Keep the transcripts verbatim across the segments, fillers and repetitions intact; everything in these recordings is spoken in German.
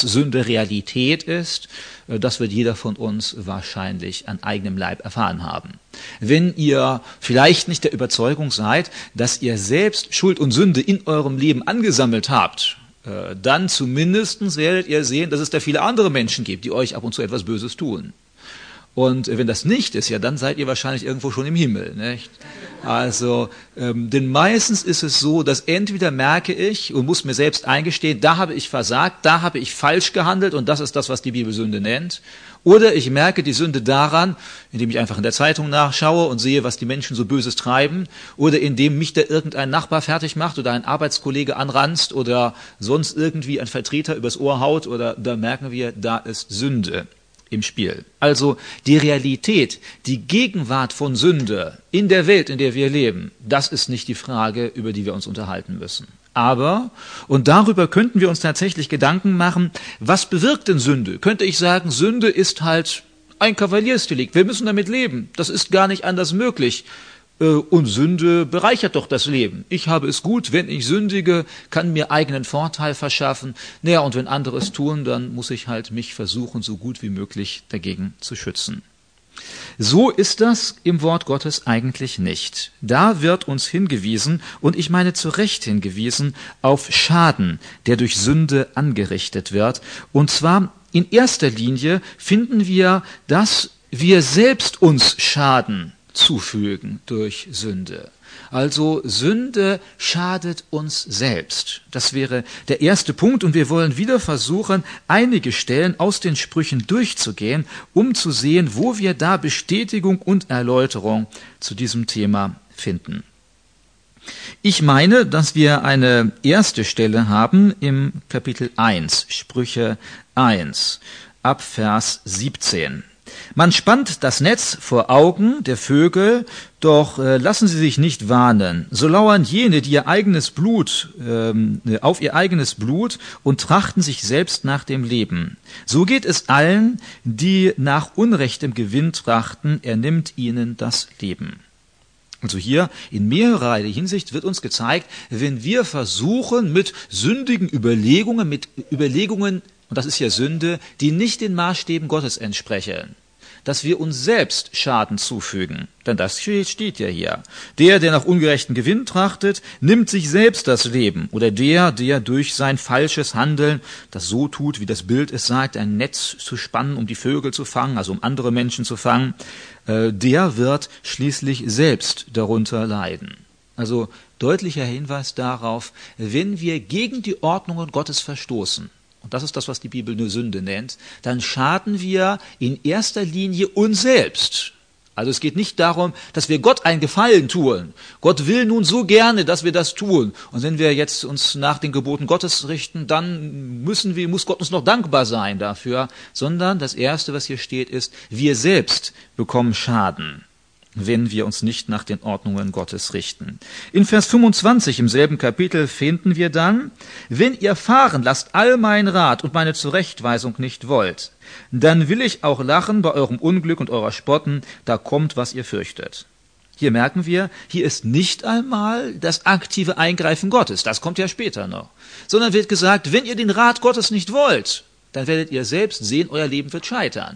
Sünde Realität ist, das wird jeder von uns wahrscheinlich an eigenem Leib erfahren haben. Wenn ihr vielleicht nicht der Überzeugung seid, dass ihr selbst Schuld und Sünde in eurem Leben angesammelt habt, dann zumindest werdet ihr sehen, dass es da viele andere Menschen gibt, die euch ab und zu etwas Böses tun. Und wenn das nicht ist, ja, dann seid ihr wahrscheinlich irgendwo schon im Himmel, nicht? Also, ähm, denn meistens ist es so, dass entweder merke ich und muss mir selbst eingestehen, da habe ich versagt, da habe ich falsch gehandelt und das ist das, was die Bibel Sünde nennt. Oder ich merke die Sünde daran, indem ich einfach in der Zeitung nachschaue und sehe, was die Menschen so Böses treiben, oder indem mich da irgendein Nachbar fertig macht oder ein Arbeitskollege anranzt oder sonst irgendwie ein Vertreter übers Ohr haut, oder da merken wir, da ist Sünde im Spiel. Also die Realität, die Gegenwart von Sünde in der Welt, in der wir leben, das ist nicht die Frage, über die wir uns unterhalten müssen. Aber, und darüber könnten wir uns tatsächlich Gedanken machen, was bewirkt denn Sünde? Könnte ich sagen, Sünde ist halt ein Kavaliersdelikt, wir müssen damit leben, das ist gar nicht anders möglich. Und Sünde bereichert doch das Leben. Ich habe es gut, wenn ich sündige, kann mir eigenen Vorteil verschaffen. Naja, und wenn andere es tun, dann muss ich halt mich versuchen, so gut wie möglich dagegen zu schützen. So ist das im Wort Gottes eigentlich nicht. Da wird uns hingewiesen, und ich meine zu Recht hingewiesen, auf Schaden, der durch Sünde angerichtet wird. Und zwar in erster Linie finden wir, dass wir selbst uns Schaden zufügen durch Sünde. Also Sünde schadet uns selbst. Das wäre der erste Punkt, und wir wollen wieder versuchen, einige Stellen aus den Sprüchen durchzugehen, um zu sehen, wo wir da Bestätigung und Erläuterung zu diesem Thema finden. Ich meine, dass wir eine erste Stelle haben im Kapitel eins, Sprüche eins, ab Vers siebzehn. Man spannt das Netz vor Augen der Vögel, doch äh, lassen sie sich nicht warnen. So lauern jene, die ihr eigenes Blut, ähm, auf ihr eigenes Blut und trachten sich selbst nach dem Leben. So geht es allen, die nach unrechtem Gewinn trachten, er nimmt ihnen das Leben. Also hier in mehrerer Hinsicht wird uns gezeigt, wenn wir versuchen mit sündigen Überlegungen, mit Überlegungen, und das ist ja Sünde, die nicht den Maßstäben Gottes entsprechen, dass wir uns selbst Schaden zufügen. Denn das steht ja hier. Der, der nach ungerechten Gewinn trachtet, nimmt sich selbst das Leben. Oder der, der durch sein falsches Handeln das so tut, wie das Bild es sagt, ein Netz zu spannen, um die Vögel zu fangen, also um andere Menschen zu fangen, der wird schließlich selbst darunter leiden. Also deutlicher Hinweis darauf, wenn wir gegen die Ordnungen Gottes verstoßen, und das ist das, was die Bibel nur Sünde nennt, dann schaden wir in erster Linie uns selbst. Also es geht nicht darum, dass wir Gott einen Gefallen tun. Gott will nun so gerne, dass wir das tun. Und wenn wir jetzt uns nach den Geboten Gottes richten, dann müssen wir, muss Gott uns noch dankbar sein dafür. Sondern das Erste, was hier steht, ist, wir selbst bekommen Schaden, wenn wir uns nicht nach den Ordnungen Gottes richten. In Vers fünfundzwanzig im selben Kapitel finden wir dann, wenn ihr fahren lasst all mein Rat und meine Zurechtweisung nicht wollt, dann will ich auch lachen bei eurem Unglück und eurer Spotten, da kommt, was ihr fürchtet. Hier merken wir, hier ist nicht einmal das aktive Eingreifen Gottes, das kommt ja später noch, sondern wird gesagt, wenn ihr den Rat Gottes nicht wollt, dann werdet ihr selbst sehen, euer Leben wird scheitern.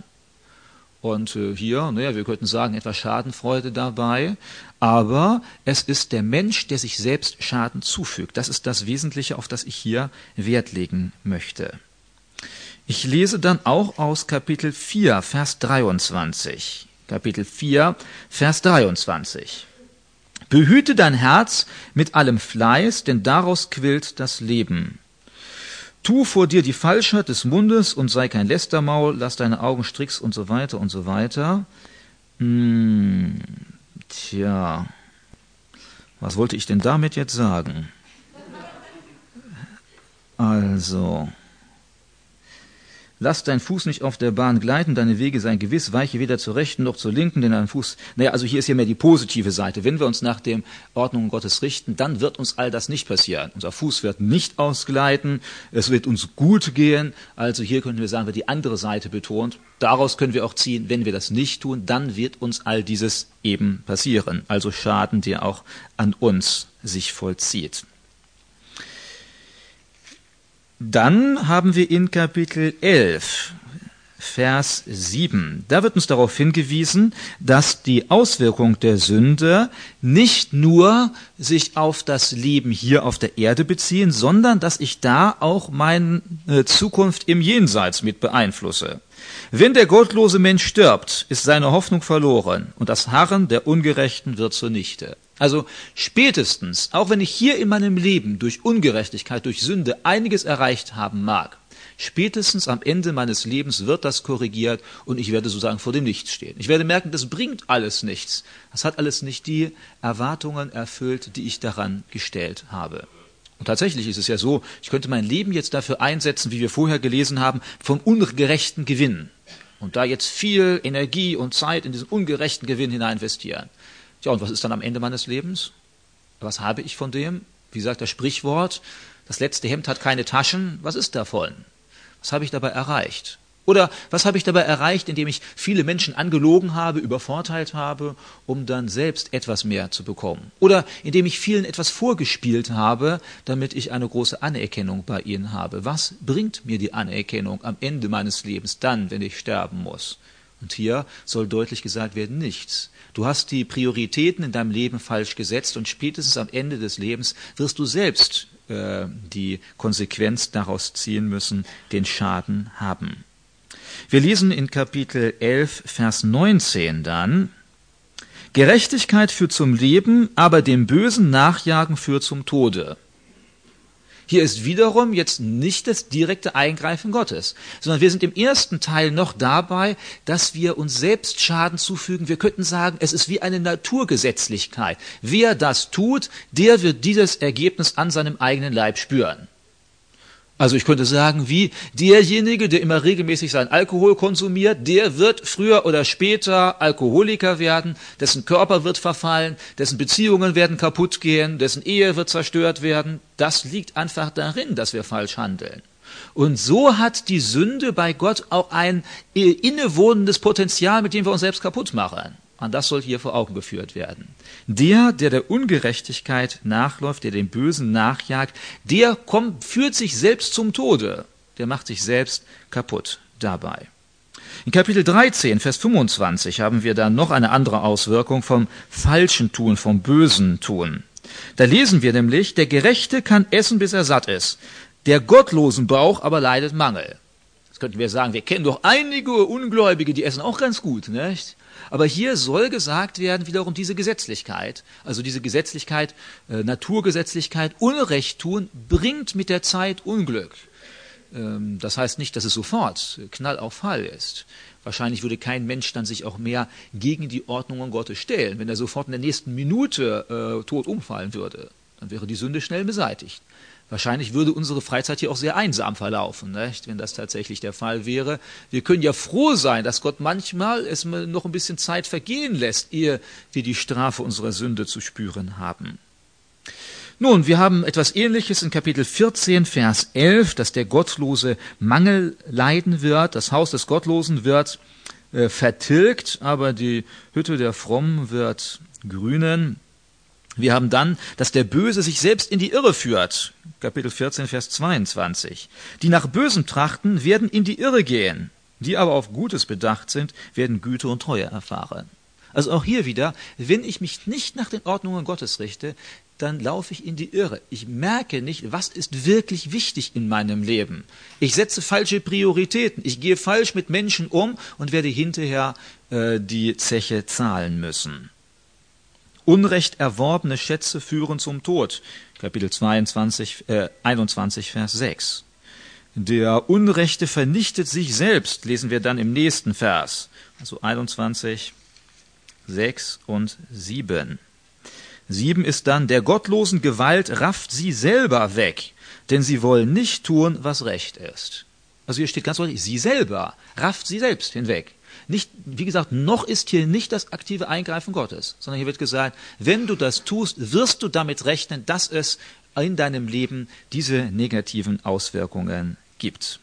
Und äh, hier, naja, wir könnten sagen, etwas Schadenfreude dabei, aber es ist der Mensch, der sich selbst Schaden zufügt. Das ist das Wesentliche, auf das ich hier Wert legen möchte. Ich lese dann auch aus Kapitel vier, Vers dreiundzwanzig. Kapitel vier, Vers dreiundzwanzig. Behüte dein Herz mit allem Fleiß, denn daraus quillt das Leben. Tu vor dir die Falschheit des Mundes und sei kein Lästermaul, lass deine Augen stricks und so weiter und so weiter. Hm, tja, was wollte ich denn damit jetzt sagen? Also, lass deinen Fuß nicht auf der Bahn gleiten, deine Wege seien gewiss, weiche weder zur rechten noch zur linken, denn dein Fuß, naja, also hier ist ja mehr die positive Seite. Wenn wir uns nach den Ordnungen Gottes richten, dann wird uns all das nicht passieren. Unser Fuß wird nicht ausgleiten, es wird uns gut gehen. Also hier können wir sagen, wird die andere Seite betont. Daraus können wir auch ziehen, wenn wir das nicht tun, dann wird uns all dieses eben passieren. Also Schaden, der auch an uns sich vollzieht. Dann haben wir in Kapitel elf, Vers sieben, da wird uns darauf hingewiesen, dass die Auswirkung der Sünde nicht nur sich auf das Leben hier auf der Erde beziehen, sondern dass ich da auch meine Zukunft im Jenseits mit beeinflusse. Wenn der gottlose Mensch stirbt, ist seine Hoffnung verloren und das Harren der Ungerechten wird zunichte. Also spätestens, auch wenn ich hier in meinem Leben durch Ungerechtigkeit, durch Sünde einiges erreicht haben mag, spätestens am Ende meines Lebens wird das korrigiert und ich werde sozusagen vor dem Nichts stehen. Ich werde merken, das bringt alles nichts. Das hat alles nicht die Erwartungen erfüllt, die ich daran gestellt habe. Und tatsächlich ist es ja so, ich könnte mein Leben jetzt dafür einsetzen, wie wir vorher gelesen haben, vom ungerechten Gewinn. Und da jetzt viel Energie und Zeit in diesen ungerechten Gewinn hinein investieren. Tja, und was ist dann am Ende meines Lebens? Was habe ich von dem? Wie sagt das Sprichwort, das letzte Hemd hat keine Taschen. Was ist davon? Was habe ich dabei erreicht? Oder was habe ich dabei erreicht, indem ich viele Menschen angelogen habe, übervorteilt habe, um dann selbst etwas mehr zu bekommen? Oder indem ich vielen etwas vorgespielt habe, damit ich eine große Anerkennung bei ihnen habe? Was bringt mir die Anerkennung am Ende meines Lebens dann, wenn ich sterben muss? Und hier soll deutlich gesagt werden, nichts. Du hast die Prioritäten in deinem Leben falsch gesetzt und spätestens am Ende des Lebens wirst du selbst äh, die Konsequenz daraus ziehen müssen, den Schaden haben. Wir lesen in Kapitel elf, Vers neunzehn dann, Gerechtigkeit führt zum Leben, aber dem Bösen Nachjagen führt zum Tode. Hier ist wiederum jetzt nicht das direkte Eingreifen Gottes, sondern wir sind im ersten Teil noch dabei, dass wir uns selbst Schaden zufügen. Wir könnten sagen, es ist wie eine Naturgesetzlichkeit. Wer das tut, der wird dieses Ergebnis an seinem eigenen Leib spüren. Also ich könnte sagen, wie derjenige, der immer regelmäßig seinen Alkohol konsumiert, der wird früher oder später Alkoholiker werden, dessen Körper wird verfallen, dessen Beziehungen werden kaputt gehen, dessen Ehe wird zerstört werden. Das liegt einfach darin, dass wir falsch handeln. Und so hat die Sünde bei Gott auch ein innewohnendes Potenzial, mit dem wir uns selbst kaputt machen. Und das soll hier vor Augen geführt werden. Der, der der Ungerechtigkeit nachläuft, der dem Bösen nachjagt, der kommt, führt sich selbst zum Tode. Der macht sich selbst kaputt dabei. In Kapitel dreizehn, Vers fünfundzwanzig haben wir dann noch eine andere Auswirkung vom falschen Tun, vom bösen Tun. Da lesen wir nämlich, der Gerechte kann essen, bis er satt ist. Der gottlosen Bauch aber leidet Mangel. Das könnten wir sagen, wir kennen doch einige Ungläubige, die essen auch ganz gut, nicht? Aber hier soll gesagt werden, wiederum diese Gesetzlichkeit, also diese Gesetzlichkeit, äh, Naturgesetzlichkeit, Unrecht tun, bringt mit der Zeit Unglück. Ähm, das heißt nicht, dass es sofort Knall auf Fall ist. Wahrscheinlich würde kein Mensch dann sich auch mehr gegen die Ordnungen Gottes stellen, wenn er sofort in der nächsten Minute äh, tot umfallen würde. Dann wäre die Sünde schnell beseitigt. Wahrscheinlich würde unsere Freizeit hier auch sehr einsam verlaufen, nicht? Wenn das tatsächlich der Fall wäre. Wir können ja froh sein, dass Gott manchmal es noch ein bisschen Zeit vergehen lässt, ehe wir die Strafe unserer Sünde zu spüren haben. Nun, wir haben etwas Ähnliches in Kapitel vierzehn, Vers elf, dass der Gottlose Mangel leiden wird. Das Haus des Gottlosen wird äh, vertilgt, aber die Hütte der Frommen wird grünen. Wir haben dann, dass der Böse sich selbst in die Irre führt. Kapitel vierzehn, Vers zweiundzwanzig. Die nach Bösem trachten, werden in die Irre gehen. Die aber auf Gutes bedacht sind, werden Güte und Treue erfahren. Also auch hier wieder, wenn ich mich nicht nach den Ordnungen Gottes richte, dann laufe ich in die Irre. Ich merke nicht, was ist wirklich wichtig in meinem Leben. Ich setze falsche Prioritäten. Ich gehe falsch mit Menschen um und werde hinterher äh, die Zeche zahlen müssen. Unrecht erworbene Schätze führen zum Tod. Kapitel zweiundzwanzig, äh, einundzwanzig, Vers sechs. Der Unrechte vernichtet sich selbst, lesen wir dann im nächsten Vers. Also einundzwanzig, sechs und sieben. Sieben ist dann, der gottlosen Gewalt rafft sie selber weg, denn sie wollen nicht tun, was recht ist. Also hier steht ganz deutlich, sie selber rafft sie selbst hinweg. Nicht, wie gesagt, noch ist hier nicht das aktive Eingreifen Gottes, sondern hier wird gesagt, wenn du das tust, wirst du damit rechnen, dass es in deinem Leben diese negativen Auswirkungen gibt.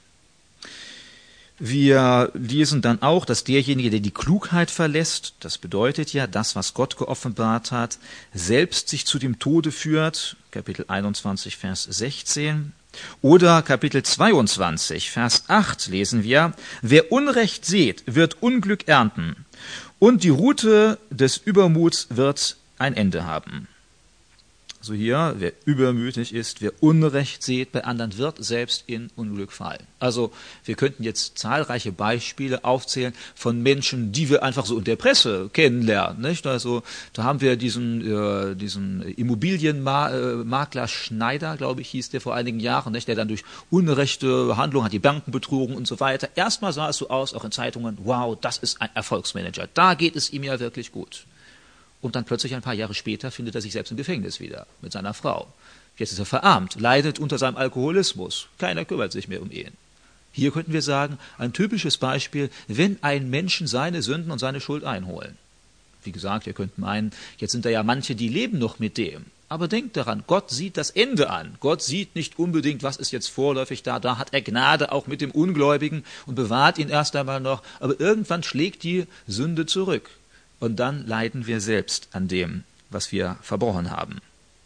Wir lesen dann auch, dass derjenige, der die Klugheit verlässt, das bedeutet ja, das, was Gott geoffenbart hat, selbst sich zu dem Tode führt, Kapitel einundzwanzig, Vers sechzehn. Oder Kapitel zweiundzwanzig, Vers acht lesen wir, wer Unrecht sät, wird Unglück ernten, und die Rute des Übermuts wird ein Ende haben. So hier, wer übermütig ist, wer Unrecht sät bei anderen, wird selbst in Unglück fallen. Also wir könnten jetzt zahlreiche Beispiele aufzählen von Menschen, die wir einfach so in der Presse kennenlernen. Nicht? Also da haben wir diesen, äh, diesen Immobilienmakler Schneider, glaube ich, hieß der vor einigen Jahren, nicht? Der dann durch unrechte Handlungen hat die Banken betrogen und so weiter. Erstmal sah es so aus, auch in Zeitungen, wow, das ist ein Erfolgsmanager, da geht es ihm ja wirklich gut. Und dann plötzlich ein paar Jahre später findet er sich selbst im Gefängnis wieder mit seiner Frau. Jetzt ist er verarmt, leidet unter seinem Alkoholismus. Keiner kümmert sich mehr um ihn. Hier könnten wir sagen, ein typisches Beispiel, wenn ein Menschen seine Sünden und seine Schuld einholen. Wie gesagt, wir könnten meinen, jetzt sind da ja manche, die leben noch mit dem. Aber denkt daran, Gott sieht das Ende an. Gott sieht nicht unbedingt, was ist jetzt vorläufig da. Da hat er Gnade auch mit dem Ungläubigen und bewahrt ihn erst einmal noch. Aber irgendwann schlägt die Sünde zurück. Und dann leiden wir selbst an dem, was wir verbrochen haben.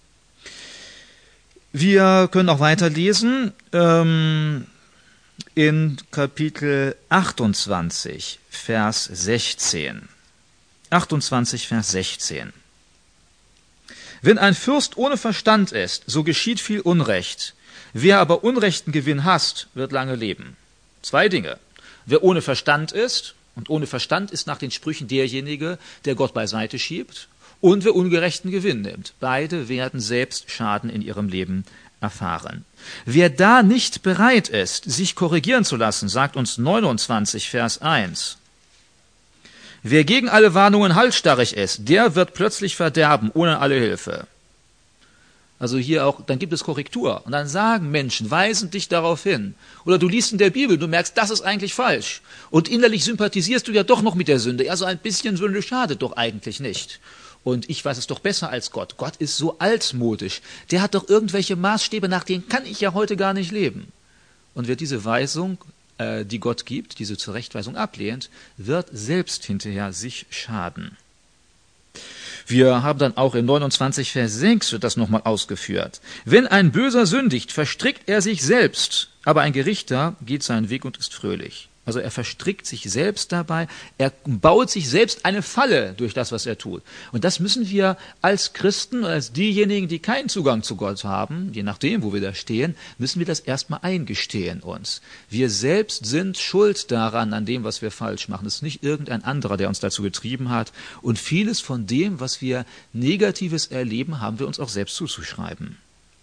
Wir können auch weiterlesen ähm, in Kapitel achtundzwanzig, Vers sechzehn. achtundzwanzig, Vers sechzehn. Wenn ein Fürst ohne Verstand ist, so geschieht viel Unrecht. Wer aber unrechten Gewinn hasst, wird lange leben. Zwei Dinge. Wer ohne Verstand ist, und ohne Verstand ist nach den Sprüchen derjenige, der Gott beiseite schiebt, und wer ungerechten Gewinn nimmt. Beide werden selbst Schaden in ihrem Leben erfahren. Wer da nicht bereit ist, sich korrigieren zu lassen, sagt uns neunundzwanzig, Vers eins. Wer gegen alle Warnungen halsstarrig ist, der wird plötzlich verderben, ohne alle Hilfe. Also hier auch, dann gibt es Korrektur. Und dann sagen Menschen, weisen dich darauf hin. Oder du liest in der Bibel, du merkst, das ist eigentlich falsch. Und innerlich sympathisierst du ja doch noch mit der Sünde. Ja, so ein bisschen Sünde schadet doch eigentlich nicht. Und ich weiß es doch besser als Gott. Gott ist so altmodisch. Der hat doch irgendwelche Maßstäbe, nach denen kann ich ja heute gar nicht leben. Und wer diese Weisung, äh, die Gott gibt, diese Zurechtweisung ablehnt, wird selbst hinterher sich schaden. Wir haben dann auch in neunundzwanzig, Vers sechs wird das nochmal ausgeführt. Wenn ein Böser sündigt, verstrickt er sich selbst, aber ein Gerechter geht seinen Weg und ist fröhlich. Also er verstrickt sich selbst dabei, er baut sich selbst eine Falle durch das, was er tut. Und das müssen wir als Christen, als diejenigen, die keinen Zugang zu Gott haben, je nachdem, wo wir da stehen, müssen wir das erstmal eingestehen uns. Wir selbst sind schuld daran, an dem, was wir falsch machen. Es ist nicht irgendein anderer, der uns dazu getrieben hat. Und vieles von dem, was wir Negatives erleben, haben wir uns auch selbst zuzuschreiben.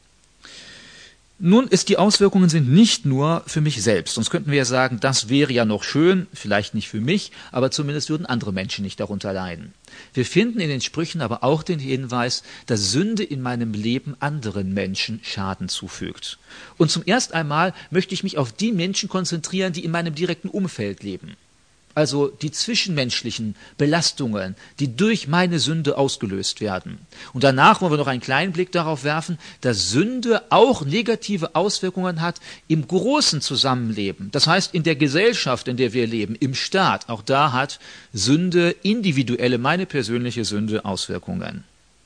Nun ist die Auswirkungen sind nicht nur für mich selbst. Sonst könnten wir ja sagen, das wäre ja noch schön, vielleicht nicht für mich, aber zumindest würden andere Menschen nicht darunter leiden. Wir finden in den Sprüchen aber auch den Hinweis, dass Sünde in meinem Leben anderen Menschen Schaden zufügt. Und zum ersten einmal möchte ich mich auf die Menschen konzentrieren, die in meinem direkten Umfeld leben. Also die zwischenmenschlichen Belastungen, die durch meine Sünde ausgelöst werden. Und danach wollen wir noch einen kleinen Blick darauf werfen, dass Sünde auch negative Auswirkungen hat im großen Zusammenleben. Das heißt, in der Gesellschaft, in der wir leben, im Staat, auch da hat Sünde, individuelle, meine persönliche Sünde, Auswirkungen.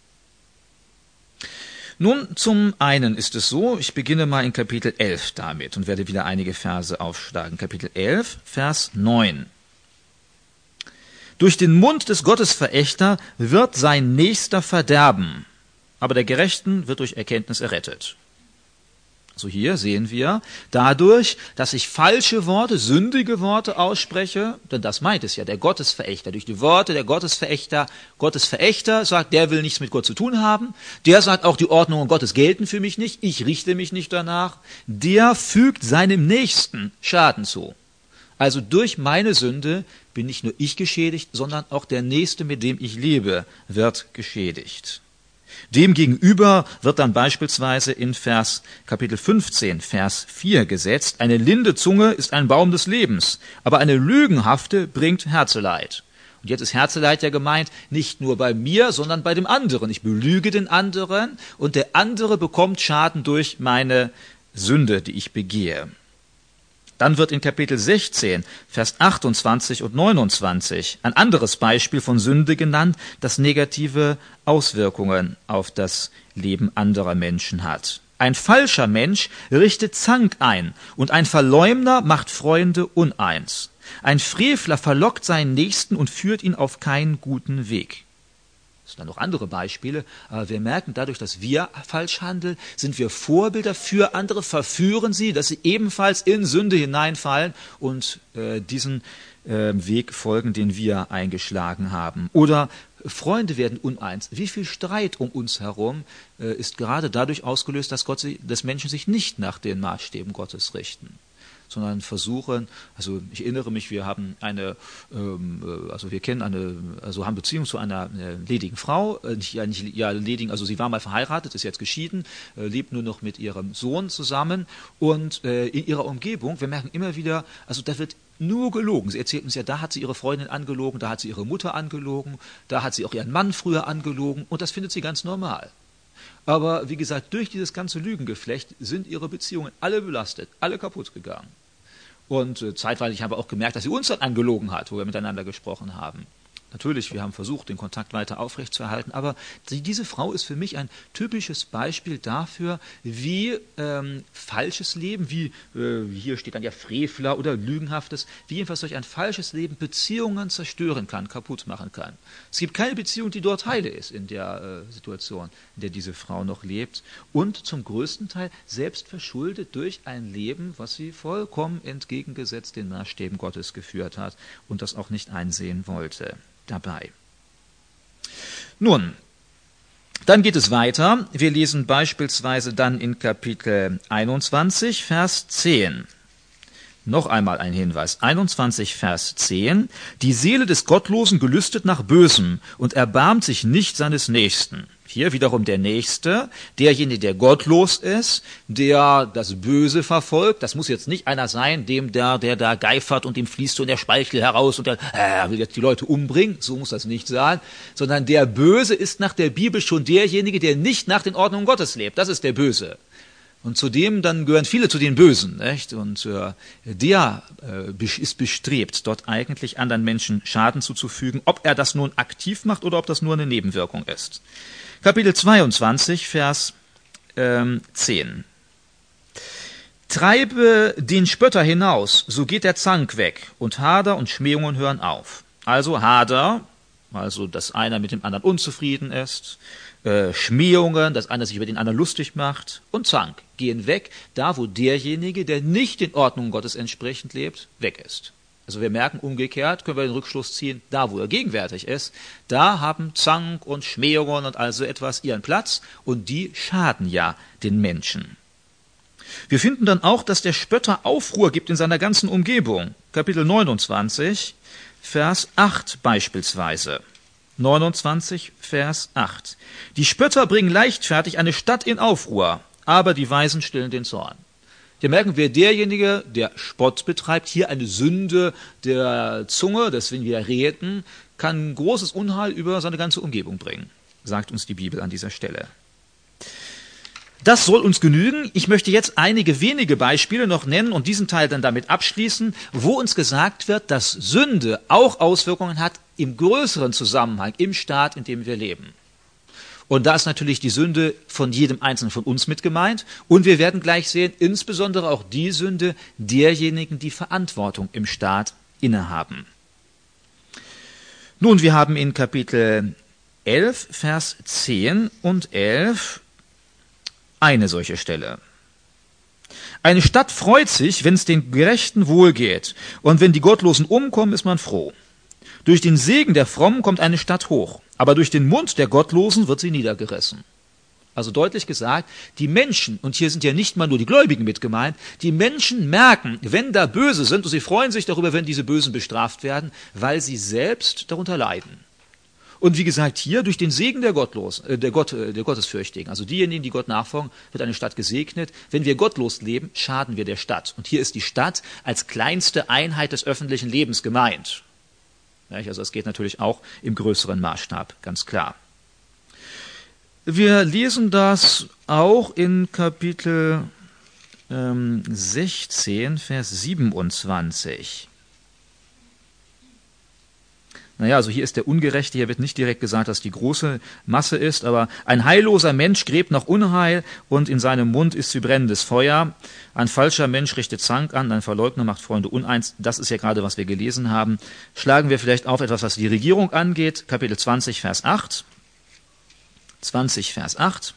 Nun, zum einen ist es so, ich beginne mal in Kapitel elf damit und werde wieder einige Verse aufschlagen. Kapitel elf, Vers neun. Durch den Mund des Gottesverächter wird sein Nächster verderben, aber der Gerechten wird durch Erkenntnis errettet. Also hier sehen wir, dadurch, dass ich falsche Worte, sündige Worte ausspreche, denn das meint es ja, der Gottesverächter, durch die Worte der Gottesverächter, Gottesverächter sagt, der will nichts mit Gott zu tun haben, der sagt auch, die Ordnungen Gottes gelten für mich nicht, ich richte mich nicht danach, der fügt seinem Nächsten Schaden zu. Also durch meine Sünde bin nicht nur ich geschädigt, sondern auch der Nächste, mit dem ich lebe, wird geschädigt. Demgegenüber wird dann beispielsweise in Vers Kapitel fünfzehn, Vers vier gesetzt, eine linde Zunge ist ein Baum des Lebens, aber eine lügenhafte bringt Herzeleid. Und jetzt ist Herzeleid ja gemeint, nicht nur bei mir, sondern bei dem anderen. Ich belüge den anderen und der andere bekommt Schaden durch meine Sünde, die ich begehe. Dann wird in Kapitel sechzehn, Vers achtundzwanzig und neunundzwanzig ein anderes Beispiel von Sünde genannt, das negative Auswirkungen auf das Leben anderer Menschen hat. Ein falscher Mensch richtet Zank ein, und ein Verleumder macht Freunde uneins. Ein Frevler verlockt seinen Nächsten und führt ihn auf keinen guten Weg. Es sind dann noch andere Beispiele, aber wir merken, dadurch, dass wir falsch handeln, sind wir Vorbilder für andere, verführen sie, dass sie ebenfalls in Sünde hineinfallen und äh, diesen äh, Weg folgen, den wir eingeschlagen haben. Oder Freunde werden uneins. Wie viel Streit um uns herum äh, ist gerade dadurch ausgelöst, dass, Gott, dass Menschen sich nicht nach den Maßstäben Gottes richten, sondern versuchen, also ich erinnere mich, wir haben eine, ähm, also wir kennen eine, also haben Beziehung zu einer äh, ledigen Frau, äh, nicht, ja, nicht, ja, ledigen, also sie war mal verheiratet, ist jetzt geschieden, äh, lebt nur noch mit ihrem Sohn zusammen und äh, in ihrer Umgebung, wir merken immer wieder, also da wird nur gelogen. Sie erzählt uns ja, da hat sie ihre Freundin angelogen, da hat sie ihre Mutter angelogen, da hat sie auch ihren Mann früher angelogen und das findet sie ganz normal. Aber wie gesagt, durch dieses ganze Lügengeflecht sind ihre Beziehungen alle belastet, alle kaputt gegangen. Und äh, zeitweilig haben wir auch gemerkt, dass sie uns dann angelogen hat, wo wir miteinander gesprochen haben. Natürlich, wir haben versucht, den Kontakt weiter aufrechtzuerhalten, aber die, diese Frau ist für mich ein typisches Beispiel dafür, wie ähm, falsches Leben, wie äh, hier steht dann ja Frevler oder Lügenhaftes, wie jedenfalls solch ein falsches Leben Beziehungen zerstören kann, kaputt machen kann. Es gibt keine Beziehung, die dort heile ist in der äh, Situation, in der diese Frau noch lebt und zum größten Teil selbst verschuldet durch ein Leben, was sie vollkommen entgegengesetzt den Maßstäben Gottes geführt hat und das auch nicht einsehen wollte dabei. Nun, dann geht es weiter. Wir lesen beispielsweise dann in Kapitel einundzwanzig, Vers zehn. Noch einmal ein Hinweis. einundzwanzig, Vers zehn. Die Seele des Gottlosen gelüstet nach Bösem und erbarmt sich nicht seines Nächsten. Hier wiederum der Nächste, derjenige, der gottlos ist, der das Böse verfolgt. Das muss jetzt nicht einer sein, dem der, der da geifert und dem fließt so der Speichel heraus und der äh, will jetzt die Leute umbringen. So muss das nicht sein. Sondern der Böse ist nach der Bibel schon derjenige, der nicht nach den Ordnungen Gottes lebt. Das ist der Böse. Und zudem dann gehören viele zu den Bösen, nicht? Und äh, der äh, ist bestrebt, dort eigentlich anderen Menschen Schaden zuzufügen, ob er das nun aktiv macht oder ob das nur eine Nebenwirkung ist. Kapitel zweiundzwanzig, Vers ähm, zehn. Treibe den Spötter hinaus, so geht der Zank weg, und Hader und Schmähungen hören auf. Also Hader, also dass einer mit dem anderen unzufrieden ist, äh, Schmähungen, dass einer sich über den anderen lustig macht, und Zank gehen weg, da wo derjenige, der nicht den Ordnungen Gottes entsprechend lebt, weg ist. Also wir merken umgekehrt, können wir den Rückschluss ziehen, da wo er gegenwärtig ist, da haben Zank und Schmähungen und also etwas ihren Platz und die schaden ja den Menschen. Wir finden dann auch, dass der Spötter Aufruhr gibt in seiner ganzen Umgebung. Kapitel neunundzwanzig, Vers acht beispielsweise. neunundzwanzig, Vers acht. Die Spötter bringen leichtfertig eine Stadt in Aufruhr, aber die Weisen stillen den Zorn. Hier merken wir, derjenige, der Spott betreibt, hier eine Sünde der Zunge, deswegen wir reden, kann großes Unheil über seine ganze Umgebung bringen, sagt uns die Bibel an dieser Stelle. Das soll uns genügen. Ich möchte jetzt einige wenige Beispiele noch nennen und diesen Teil dann damit abschließen, wo uns gesagt wird, dass Sünde auch Auswirkungen hat im größeren Zusammenhang, im Staat, in dem wir leben. Und da ist natürlich die Sünde von jedem Einzelnen von uns mit gemeint. Und wir werden gleich sehen, insbesondere auch die Sünde derjenigen, die Verantwortung im Staat innehaben. Nun, wir haben in Kapitel elf, Vers zehn und elf eine solche Stelle. Eine Stadt freut sich, wenn es den Gerechten wohl geht. Und wenn die Gottlosen umkommen, ist man froh. Durch den Segen der Frommen kommt eine Stadt hoch, aber durch den Mund der Gottlosen wird sie niedergerissen. Also deutlich gesagt, die Menschen, und hier sind ja nicht mal nur die Gläubigen mit gemeint, die Menschen merken, wenn da Böse sind, und sie freuen sich darüber, wenn diese Bösen bestraft werden, weil sie selbst darunter leiden. Und wie gesagt, hier durch den Segen der Gottlosen, äh, der, Gott, äh, der Gottesfürchtigen, also diejenigen, die Gott nachfolgen, wird eine Stadt gesegnet. Wenn wir gottlos leben, schaden wir der Stadt. Und hier ist die Stadt als kleinste Einheit des öffentlichen Lebens gemeint. Also es geht natürlich auch im größeren Maßstab, ganz klar. Wir lesen das auch in Kapitel ähm, sechzehn, Vers siebenundzwanzig. Naja, also hier ist der Ungerechte, hier wird nicht direkt gesagt, dass die große Masse ist, aber ein heilloser Mensch gräbt nach Unheil und in seinem Mund ist wie brennendes Feuer. Ein falscher Mensch richtet Zank an, ein Verleugner macht Freunde uneins. Das ist ja gerade, was wir gelesen haben. Schlagen wir vielleicht auf etwas, was die Regierung angeht. Kapitel zwanzig, Vers acht. zwanzig, Vers acht.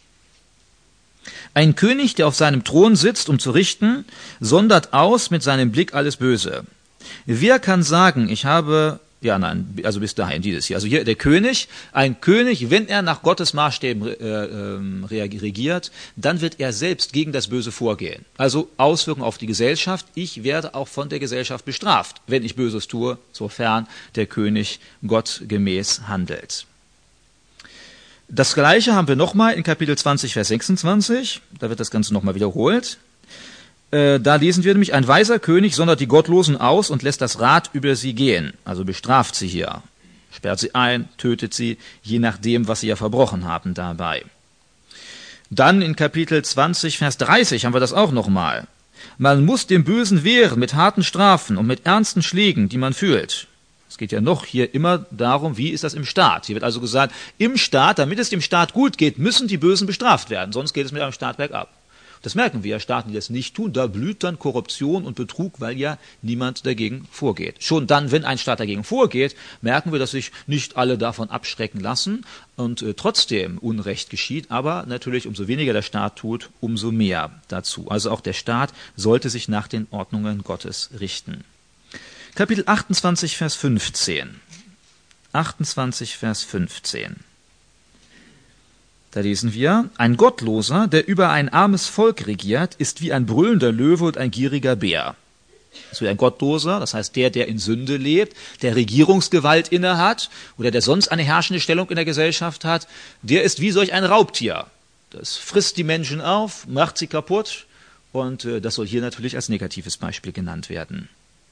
Ein König, der auf seinem Thron sitzt, um zu richten, sondert aus mit seinem Blick alles Böse. Wer kann sagen, ich habe... Ja, nein, also bis dahin dieses hier. Also hier der König, ein König, wenn er nach Gottes Maßstäben äh, äh, regiert, dann wird er selbst gegen das Böse vorgehen. Also Auswirkungen auf die Gesellschaft. Ich werde auch von der Gesellschaft bestraft, wenn ich Böses tue, sofern der König gottgemäß handelt. Das Gleiche haben wir nochmal in Kapitel zwanzig, Vers sechsundzwanzig. Da wird das Ganze nochmal wiederholt. Da lesen wir nämlich, ein weiser König sondert die Gottlosen aus und lässt das Rad über sie gehen. Also bestraft sie hier, sperrt sie ein, tötet sie, je nachdem, was sie ja verbrochen haben dabei. Dann in Kapitel zwanzig, Vers dreißig haben wir das auch nochmal. Man muss dem Bösen wehren mit harten Strafen und mit ernsten Schlägen, die man fühlt. Es geht ja noch hier immer darum, wie ist das im Staat. Hier wird also gesagt, im Staat, damit es dem Staat gut geht, müssen die Bösen bestraft werden, sonst geht es mit einem Staat bergab. Das merken wir ja, Staaten, die das nicht tun, da blüht dann Korruption und Betrug, weil ja niemand dagegen vorgeht. Schon dann, wenn ein Staat dagegen vorgeht, merken wir, dass sich nicht alle davon abschrecken lassen und äh, trotzdem Unrecht geschieht, aber natürlich umso weniger der Staat tut, umso mehr dazu. Also auch der Staat sollte sich nach den Ordnungen Gottes richten. Kapitel achtundzwanzig, Vers fünfzehn. achtundzwanzig, Vers fünfzehn. Da lesen wir, ein Gottloser, der über ein armes Volk regiert, ist wie ein brüllender Löwe und ein gieriger Bär. Also ein Gottloser, das heißt der, der in Sünde lebt, der Regierungsgewalt innehat oder der sonst eine herrschende Stellung in der Gesellschaft hat, der ist wie solch ein Raubtier. Das frisst die Menschen auf, macht sie kaputt und äh, das soll hier natürlich als negatives Beispiel genannt werden.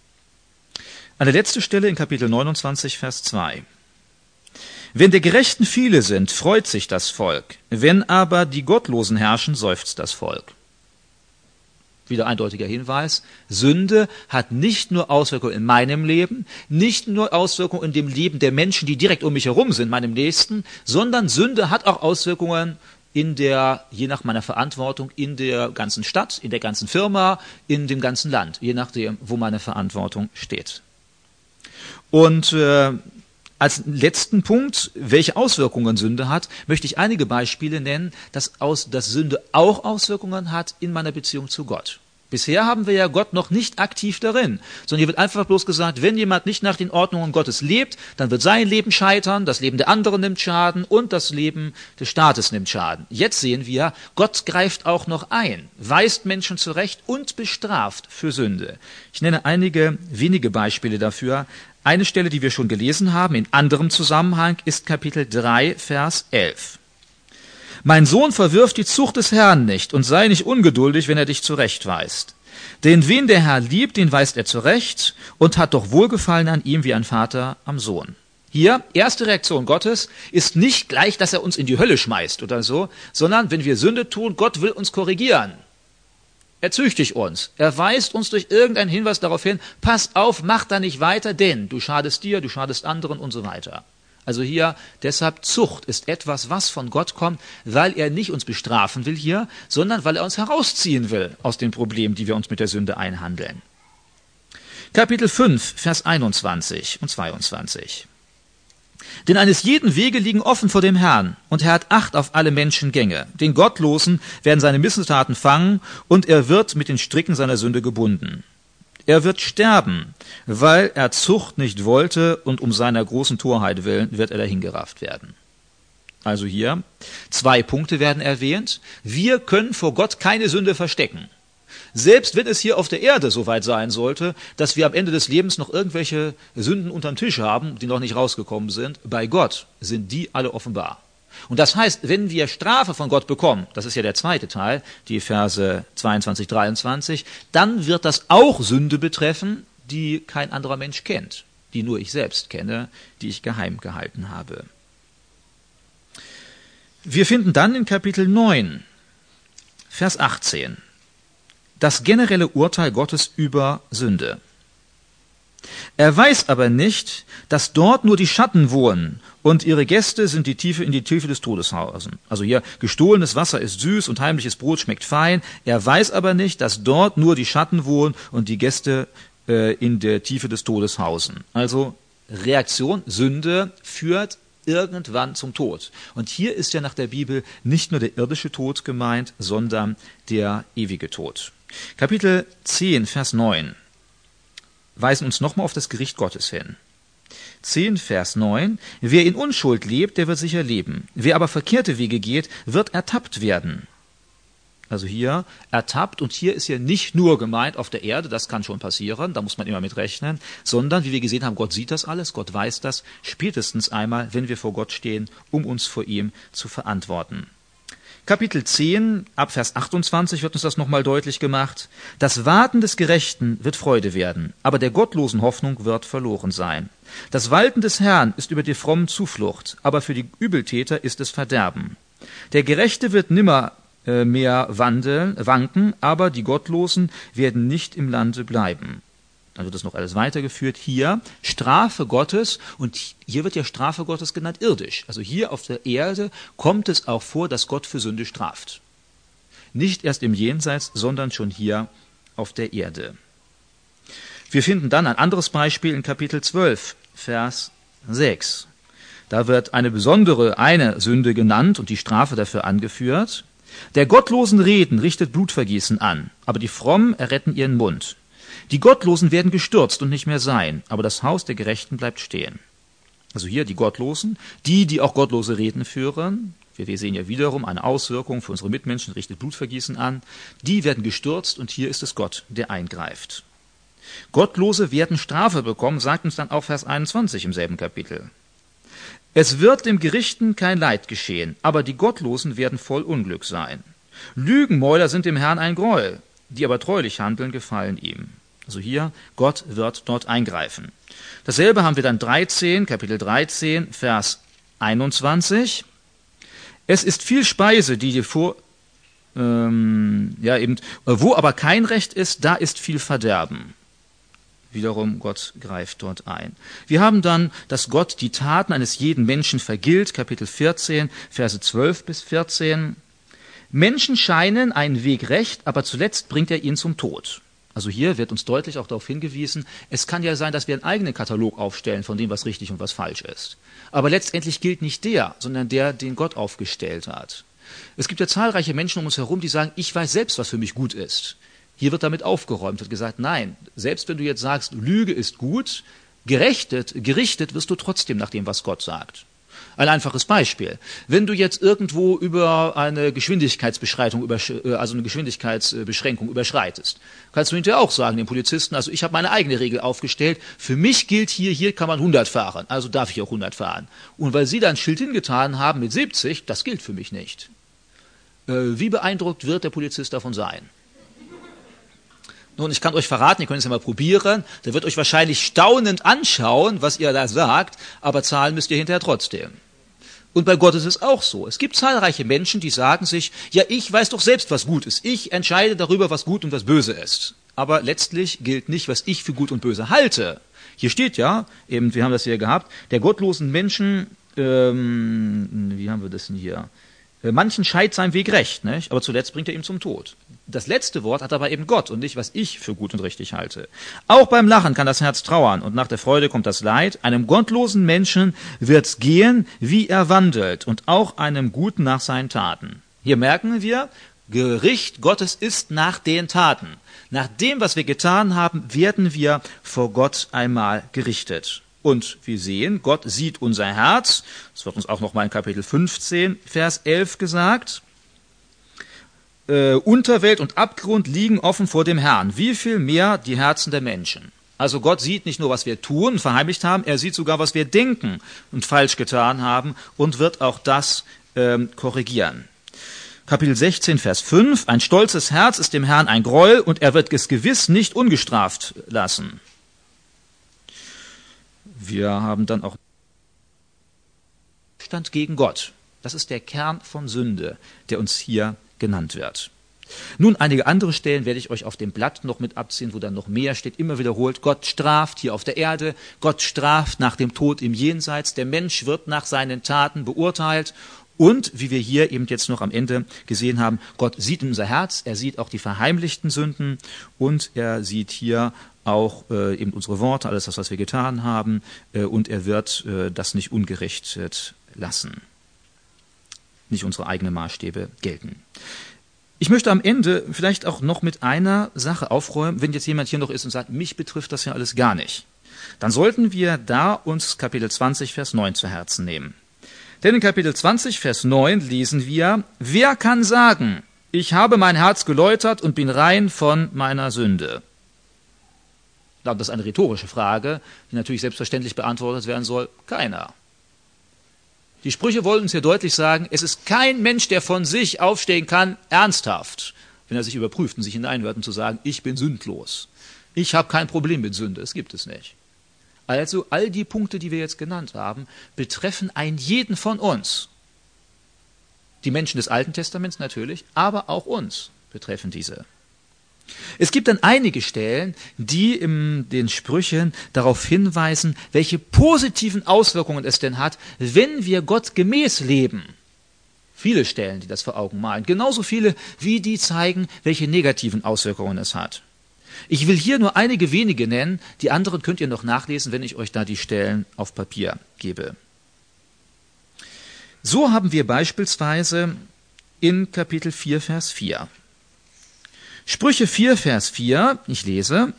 Eine letzte Stelle in Kapitel neunundzwanzig, Vers zwei. Wenn der Gerechten viele sind, freut sich das Volk. Wenn aber die Gottlosen herrschen, seufzt das Volk. Wieder eindeutiger Hinweis. Sünde hat nicht nur Auswirkungen in meinem Leben, nicht nur Auswirkungen in dem Leben der Menschen, die direkt um mich herum sind, meinem Nächsten, sondern Sünde hat auch Auswirkungen in der, je nach meiner Verantwortung, in der ganzen Stadt, in der ganzen Firma, in dem ganzen Land, je nachdem, wo meine Verantwortung steht. Und äh, als letzten Punkt, welche Auswirkungen Sünde hat, möchte ich einige Beispiele nennen, dass, aus, dass Sünde auch Auswirkungen hat in meiner Beziehung zu Gott. Bisher haben wir ja Gott noch nicht aktiv darin, sondern hier wird einfach bloß gesagt, wenn jemand nicht nach den Ordnungen Gottes lebt, dann wird sein Leben scheitern, das Leben der anderen nimmt Schaden und das Leben des Staates nimmt Schaden. Jetzt sehen wir, Gott greift auch noch ein, weist Menschen zurecht und bestraft für Sünde. Ich nenne einige wenige Beispiele dafür. Eine Stelle, die wir schon gelesen haben, in anderem Zusammenhang, ist Kapitel drei, Vers elf. Mein Sohn, verwirf die Zucht des Herrn nicht und sei nicht ungeduldig, wenn er dich zurechtweist. Denn wen der Herr liebt, den weist er zurecht und hat doch Wohlgefallen an ihm wie ein Vater am Sohn. Hier, erste Reaktion Gottes ist nicht gleich, dass er uns in die Hölle schmeißt oder so, sondern wenn wir Sünde tun, Gott will uns korrigieren. Er züchtigt uns. Er weist uns durch irgendeinen Hinweis darauf hin, pass auf, mach da nicht weiter, denn du schadest dir, du schadest anderen und so weiter. Also hier, deshalb Zucht ist etwas, was von Gott kommt, weil er nicht uns bestrafen will hier, sondern weil er uns herausziehen will aus den Problemen, die wir uns mit der Sünde einhandeln. Kapitel fünf, Vers einundzwanzig und zweiundzwanzig. Denn eines jeden Wege liegen offen vor dem Herrn, und er hat Acht auf alle Menschengänge. Den Gottlosen werden seine Missetaten fangen, und er wird mit den Stricken seiner Sünde gebunden. Er wird sterben, weil er Zucht nicht wollte, und um seiner großen Torheit willen wird er dahingerafft werden. Also hier, zwei Punkte werden erwähnt. Wir können vor Gott keine Sünde verstecken. Selbst wenn es hier auf der Erde so weit sein sollte, dass wir am Ende des Lebens noch irgendwelche Sünden unterm Tisch haben, die noch nicht rausgekommen sind, bei Gott sind die alle offenbar. Und das heißt, wenn wir Strafe von Gott bekommen, das ist ja der zweite Teil, die Verse zweiundzwanzig, dreiundzwanzig, dann wird das auch Sünde betreffen, die kein anderer Mensch kennt, die nur ich selbst kenne, die ich geheim gehalten habe. Wir finden dann in Kapitel neun, Vers achtzehn, das generelle Urteil Gottes über Sünde. Er weiß aber nicht, dass dort nur die Schatten wohnen und ihre Gäste sind die Tiefe in die Tiefe des Todeshausen. Also hier, gestohlenes Wasser ist süß und heimliches Brot schmeckt fein. Er weiß aber nicht, dass dort nur die Schatten wohnen und die Gäste äh, in der Tiefe des Todes hausen. Also Reaktion, Sünde führt irgendwann zum Tod. Und hier ist ja nach der Bibel nicht nur der irdische Tod gemeint, sondern der ewige Tod. Kapitel zehn, Vers neun weisen uns nochmal auf das Gericht Gottes hin. zehn, Vers neun. Wer in Unschuld lebt, der wird sicher leben. Wer aber verkehrte Wege geht, wird ertappt werden. Also hier ertappt, und hier ist ja nicht nur gemeint auf der Erde, das kann schon passieren, da muss man immer mit rechnen, sondern, wie wir gesehen haben, Gott sieht das alles, Gott weiß das, spätestens einmal, wenn wir vor Gott stehen, um uns vor ihm zu verantworten. Kapitel zehn, ab Vers achtundzwanzig wird uns das nochmal deutlich gemacht. Das Warten des Gerechten wird Freude werden, aber der gottlosen Hoffnung wird verloren sein. Das Walten des Herrn ist über die frommen Zuflucht, aber für die Übeltäter ist es Verderben. Der Gerechte wird nimmer äh, mehr wandeln, wanken, aber die Gottlosen werden nicht im Lande bleiben. Dann wird das noch alles weitergeführt. Hier Strafe Gottes, und hier wird ja Strafe Gottes genannt irdisch. Also hier auf der Erde kommt es auch vor, dass Gott für Sünde straft. Nicht erst im Jenseits, sondern schon hier auf der Erde. Wir finden dann ein anderes Beispiel in Kapitel zwölf, Vers sechs. Da wird eine besondere, eine Sünde genannt und die Strafe dafür angeführt. Der gottlosen Reden richtet Blutvergießen an, aber die Frommen erretten ihren Mund. Die Gottlosen werden gestürzt und nicht mehr sein, aber das Haus der Gerechten bleibt stehen. Also hier die Gottlosen, die, die auch gottlose Reden führen. Wir sehen ja wiederum eine Auswirkung für unsere Mitmenschen, richtet Blutvergießen an. Die werden gestürzt und hier ist es Gott, der eingreift. Gottlose werden Strafe bekommen, sagt uns dann auch Vers einundzwanzig im selben Kapitel. Es wird dem Gerichten kein Leid geschehen, aber die Gottlosen werden voll Unglück sein. Lügenmäuler sind dem Herrn ein Gräuel, die aber treulich handeln, gefallen ihm. Also hier, Gott wird dort eingreifen. Dasselbe haben wir dann dreizehn, Kapitel dreizehn, Vers einundzwanzig. Es ist viel Speise, die dir vor, ähm, ja eben, wo aber kein Recht ist, da ist viel Verderben. Wiederum, Gott greift dort ein. Wir haben dann, dass Gott die Taten eines jeden Menschen vergilt, Kapitel vierzehn, Verse zwölf bis vierzehn. Menschen scheinen einen Weg recht, aber zuletzt bringt er ihn zum Tod. Also hier wird uns deutlich auch darauf hingewiesen, es kann ja sein, dass wir einen eigenen Katalog aufstellen von dem, was richtig und was falsch ist. Aber letztendlich gilt nicht der, sondern der, den Gott aufgestellt hat. Es gibt ja zahlreiche Menschen um uns herum, die sagen, ich weiß selbst, was für mich gut ist. Hier wird damit aufgeräumt, wird gesagt, nein, selbst wenn du jetzt sagst, Lüge ist gut, gerechtet, gerichtet wirst du trotzdem nach dem, was Gott sagt. Ein einfaches Beispiel. Wenn du jetzt irgendwo über eine Geschwindigkeitsbeschreitung, also eine Geschwindigkeitsbeschränkung überschreitest, kannst du hinterher auch sagen, dem Polizisten, also ich habe meine eigene Regel aufgestellt, für mich gilt hier, hier kann man hundert fahren, also darf ich auch hundert fahren. Und weil sie da ein Schild hingetan haben mit siebzig, das gilt für mich nicht. Wie beeindruckt wird der Polizist davon sein? Nun, ich kann euch verraten, ihr könnt es ja mal probieren, der wird euch wahrscheinlich staunend anschauen, was ihr da sagt, aber zahlen müsst ihr hinterher trotzdem. Und bei Gott ist es auch so. Es gibt zahlreiche Menschen, die sagen sich, ja, ich weiß doch selbst, was gut ist. Ich entscheide darüber, was gut und was böse ist. Aber letztlich gilt nicht, was ich für gut und böse halte. Hier steht ja, eben, wir haben das hier gehabt, der gottlosen Menschen, ähm, wie haben wir das denn hier? Manchen scheidet sein Weg recht, nicht? Aber zuletzt bringt er ihn zum Tod. Das letzte Wort hat aber eben Gott und nicht, was ich für gut und richtig halte. Auch beim Lachen kann das Herz trauern und nach der Freude kommt das Leid. Einem gottlosen Menschen wird's gehen, wie er wandelt, und auch einem Guten nach seinen Taten. Hier merken wir, Gericht Gottes ist nach den Taten. Nach dem, was wir getan haben, werden wir vor Gott einmal gerichtet. Und wir sehen, Gott sieht unser Herz. Das wird uns auch noch mal in Kapitel fünfzehn, Vers elf gesagt. Äh, Unterwelt und Abgrund liegen offen vor dem Herrn. Wie viel mehr die Herzen der Menschen. Also Gott sieht nicht nur, was wir tun und verheimlicht haben, er sieht sogar, was wir denken und falsch getan haben und wird auch das ähm, korrigieren. Kapitel sechzehn, Vers fünf. Ein stolzes Herz ist dem Herrn ein Gräuel und er wird es gewiss nicht ungestraft lassen. Wir haben dann auch Stand gegen Gott. Das ist der Kern von Sünde, der uns hier genannt wird. Nun, einige andere Stellen werde ich euch auf dem Blatt noch mit abziehen, wo dann noch mehr steht, immer wiederholt. Gott straft hier auf der Erde, Gott straft nach dem Tod im Jenseits, der Mensch wird nach seinen Taten beurteilt. Und, wie wir hier eben jetzt noch am Ende gesehen haben, Gott sieht in unser Herz, er sieht auch die verheimlichten Sünden und er sieht hier auch äh, eben unsere Worte, alles das, was wir getan haben, äh, und er wird äh, das nicht ungerichtet lassen. Nicht unsere eigenen Maßstäbe gelten. Ich möchte am Ende vielleicht auch noch mit einer Sache aufräumen, wenn jetzt jemand hier noch ist und sagt, mich betrifft das ja alles gar nicht. Dann sollten wir da uns Kapitel zwanzig, Vers neun zu Herzen nehmen. Denn in Kapitel zwanzig, Vers neun lesen wir, wer kann sagen, ich habe mein Herz geläutert und bin rein von meiner Sünde? Das ist eine rhetorische Frage, die natürlich selbstverständlich beantwortet werden soll. Keiner. Die Sprüche wollen uns hier deutlich sagen, es ist kein Mensch, der von sich aufstehen kann, ernsthaft, wenn er sich überprüft und sich hineinhört, um zu sagen, ich bin sündlos. Ich habe kein Problem mit Sünde, es gibt es nicht. Also all die Punkte, die wir jetzt genannt haben, betreffen einen jeden von uns. Die Menschen des Alten Testaments natürlich, aber auch uns betreffen diese. Es gibt dann einige Stellen, die in den Sprüchen darauf hinweisen, welche positiven Auswirkungen es denn hat, wenn wir Gott gemäß leben. Viele Stellen, die das vor Augen malen, genauso viele, wie die zeigen, welche negativen Auswirkungen es hat. Ich will hier nur einige wenige nennen, die anderen könnt ihr noch nachlesen, wenn ich euch da die Stellen auf Papier gebe. So haben wir beispielsweise in Kapitel vier, Vers vier. Sprüche vier, Vers vier, ich lese,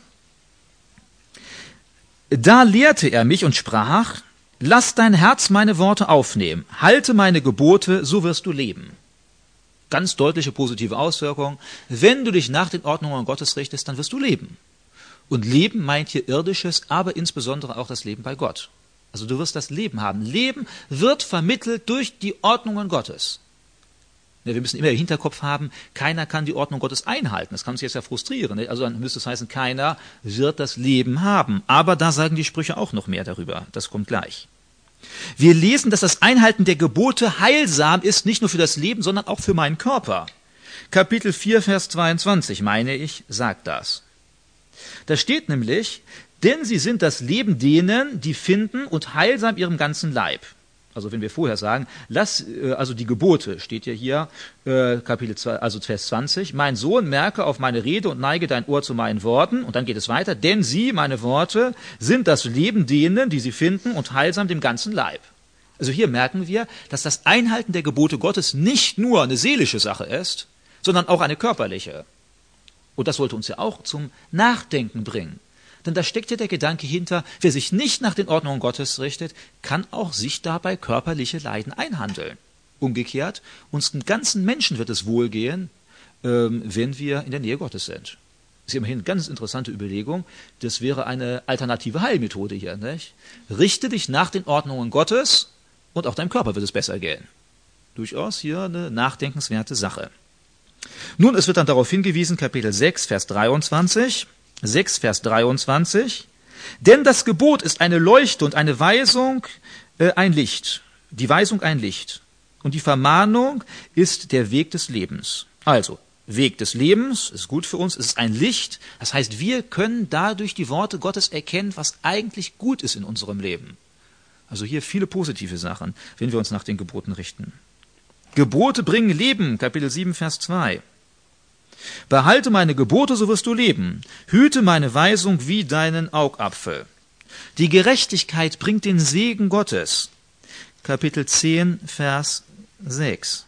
da lehrte er mich und sprach, lass dein Herz meine Worte aufnehmen, halte meine Gebote, so wirst du leben. Ganz deutliche positive Auswirkung. Wenn du dich nach den Ordnungen Gottes richtest, dann wirst du leben. Und Leben meint hier irdisches, aber insbesondere auch das Leben bei Gott. Also du wirst das Leben haben. Leben wird vermittelt durch die Ordnungen Gottes. Ja, wir müssen immer im Hinterkopf haben, keiner kann die Ordnung Gottes einhalten. Das kann uns jetzt ja frustrieren. Also dann müsste es heißen, keiner wird das Leben haben. Aber da sagen die Sprüche auch noch mehr darüber. Das kommt gleich. Wir lesen, dass das Einhalten der Gebote heilsam ist, nicht nur für das Leben, sondern auch für meinen Körper. Kapitel vier, Vers zweiundzwanzig, meine ich, sagt das. Da steht nämlich, denn sie sind das Leben denen, die finden und heilsam ihrem ganzen Leib. Also wenn wir vorher sagen, lass, also die Gebote, steht ja hier, äh, Kapitel zwei, also Vers zwanzig, mein Sohn, merke auf meine Rede und neige dein Ohr zu meinen Worten. Und dann geht es weiter, denn sie, meine Worte, sind das Leben denen, die sie finden und heilsam dem ganzen Leib. Also hier merken wir, dass das Einhalten der Gebote Gottes nicht nur eine seelische Sache ist, sondern auch eine körperliche. Und das sollte uns ja auch zum Nachdenken bringen. Denn da steckt ja der Gedanke hinter, wer sich nicht nach den Ordnungen Gottes richtet, kann auch sich dabei körperliche Leiden einhandeln. Umgekehrt, uns den ganzen Menschen wird es wohlgehen, ähm, wenn wir in der Nähe Gottes sind. Das ist immerhin eine ganz interessante Überlegung. Das wäre eine alternative Heilmethode hier, nicht? Richte dich nach den Ordnungen Gottes und auch deinem Körper wird es besser gehen. Durchaus hier eine nachdenkenswerte Sache. Nun, es wird dann darauf hingewiesen, Kapitel sechs, Vers dreiundzwanzig, sechs, Vers dreiundzwanzig, denn das Gebot ist eine Leuchte und eine Weisung äh, ein Licht, die Weisung ein Licht und die Vermahnung ist der Weg des Lebens. Also, Weg des Lebens ist gut für uns, es ist ein Licht, das heißt, wir können dadurch die Worte Gottes erkennen, was eigentlich gut ist in unserem Leben. Also hier viele positive Sachen, wenn wir uns nach den Geboten richten. Gebote bringen Leben, Kapitel sieben, Vers zwei. Behalte meine Gebote, so wirst du leben. Hüte meine Weisung wie deinen Augapfel. Die Gerechtigkeit bringt den Segen Gottes. Kapitel zehn, Vers sechs.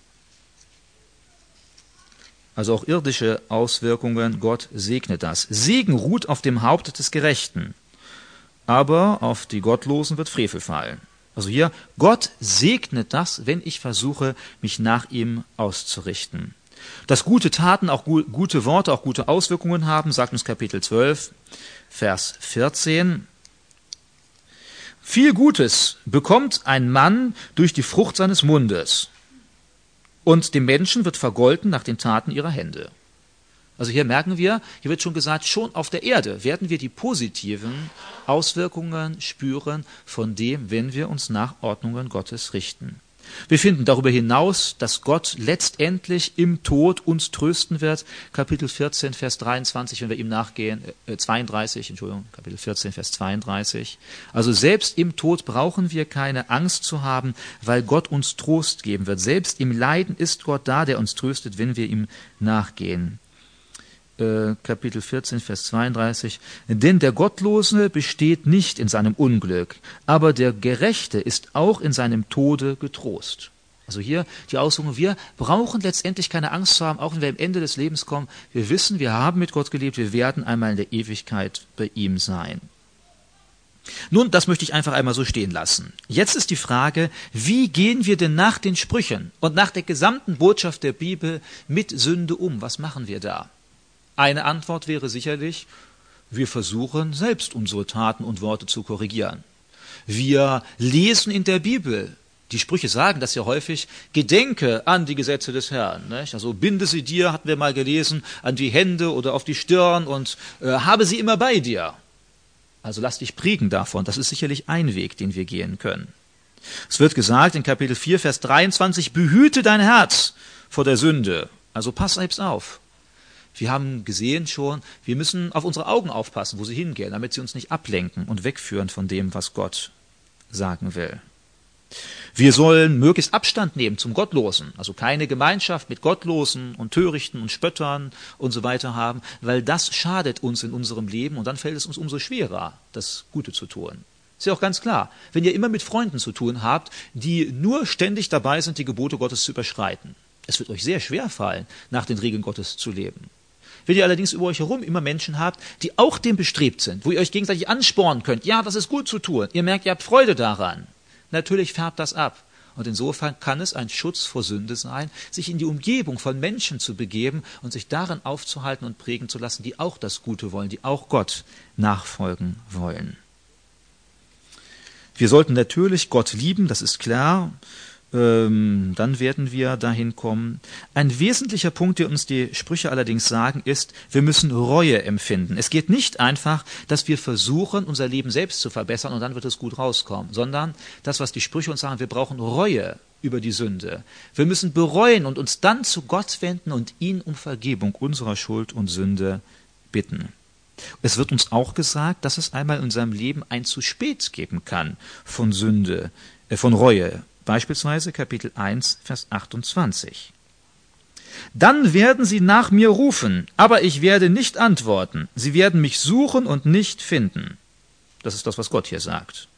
Also auch irdische Auswirkungen, Gott segnet das. Segen ruht auf dem Haupt des Gerechten, aber auf die Gottlosen wird Frevel fallen. Also hier, Gott segnet das, wenn ich versuche, mich nach ihm auszurichten. Dass gute Taten, auch gu- gute Worte, auch gute Auswirkungen haben, sagt uns Kapitel zwölf, Vers vierzehn. Viel Gutes bekommt ein Mann durch die Frucht seines Mundes, und dem Menschen wird vergolten nach den Taten ihrer Hände. Also hier merken wir, hier wird schon gesagt, schon auf der Erde werden wir die positiven Auswirkungen spüren von dem, wenn wir uns nach Ordnungen Gottes richten. Wir finden darüber hinaus, dass Gott letztendlich im Tod uns trösten wird. Kapitel vierzehn, Vers dreiundzwanzig, wenn wir ihm nachgehen, äh, zweiunddreißig, Entschuldigung, Kapitel vierzehn, Vers zweiunddreißig. Also selbst im Tod brauchen wir keine Angst zu haben, weil Gott uns Trost geben wird. Selbst im Leiden ist Gott da, der uns tröstet, wenn wir ihm nachgehen. Äh, Kapitel vierzehn, Vers zweiunddreißig. Denn der Gottlose besteht nicht in seinem Unglück, aber der Gerechte ist auch in seinem Tode getrost. Also hier die Ausführung, wir brauchen letztendlich keine Angst zu haben, auch wenn wir am Ende des Lebens kommen. Wir wissen, wir haben mit Gott gelebt, wir werden einmal in der Ewigkeit bei ihm sein. Nun, das möchte ich einfach einmal so stehen lassen. Jetzt ist die Frage, wie gehen wir denn nach den Sprüchen und nach der gesamten Botschaft der Bibel mit Sünde um? Was machen wir da? Eine Antwort wäre sicherlich, wir versuchen selbst unsere Taten und Worte zu korrigieren. Wir lesen in der Bibel, die Sprüche sagen das ja häufig, gedenke an die Gesetze des Herrn. Nicht? Also binde sie dir, hatten wir mal gelesen, an die Hände oder auf die Stirn und äh, habe sie immer bei dir. Also lass dich prägen davon. Das ist sicherlich ein Weg, den wir gehen können. Es wird gesagt in Kapitel vier, Vers dreiundzwanzig, behüte dein Herz vor der Sünde. Also pass selbst auf. Wir haben gesehen schon, wir müssen auf unsere Augen aufpassen, wo sie hingehen, damit sie uns nicht ablenken und wegführen von dem, was Gott sagen will. Wir sollen möglichst Abstand nehmen zum Gottlosen, also keine Gemeinschaft mit Gottlosen und Törichten und Spöttern und so weiter haben, weil das schadet uns in unserem Leben und dann fällt es uns umso schwerer, das Gute zu tun. Ist ja auch ganz klar, wenn ihr immer mit Freunden zu tun habt, die nur ständig dabei sind, die Gebote Gottes zu überschreiten. Es wird euch sehr schwer fallen, nach den Regeln Gottes zu leben. Wenn ihr allerdings über euch herum immer Menschen habt, die auch dem bestrebt sind, wo ihr euch gegenseitig anspornen könnt, ja, das ist gut zu tun, ihr merkt, ihr habt Freude daran, natürlich färbt das ab. Und insofern kann es ein Schutz vor Sünde sein, sich in die Umgebung von Menschen zu begeben und sich darin aufzuhalten und prägen zu lassen, die auch das Gute wollen, die auch Gott nachfolgen wollen. Wir sollten natürlich Gott lieben, das ist klar. Ähm, dann werden wir dahin kommen. Ein wesentlicher Punkt, den uns die Sprüche allerdings sagen, ist, wir müssen Reue empfinden. Es geht nicht einfach, dass wir versuchen, unser Leben selbst zu verbessern und dann wird es gut rauskommen, sondern das, was die Sprüche uns sagen, wir brauchen Reue über die Sünde. Wir müssen bereuen und uns dann zu Gott wenden und ihn um Vergebung unserer Schuld und Sünde bitten. Es wird uns auch gesagt, dass es einmal in unserem Leben ein zu spät geben kann von Sünde, äh, von Reue. Beispielsweise Kapitel eins, Vers achtundzwanzig. Dann werden sie nach mir rufen, aber ich werde nicht antworten. Sie werden mich suchen und nicht finden. Das ist das, was Gott hier sagt.